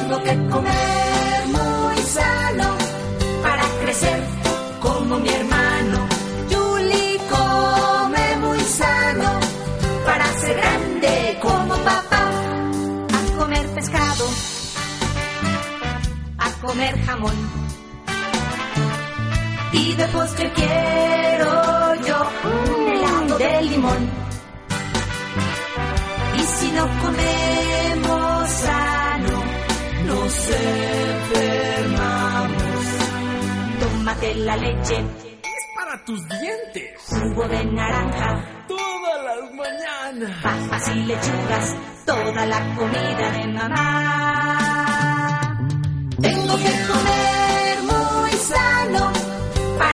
Tengo que comer muy sano para crecer como mi hermano. Julie come muy sano para ser grande como papá. A comer pescado, a comer jamón. Y de postre quiero yo un helado de limón. Y si no comemos sano, nos enfermamos. Tómate la leche, es para tus dientes. Jugo de naranja, todas las mañanas. Papas y lechugas, toda la comida de mamá. Tengo que comer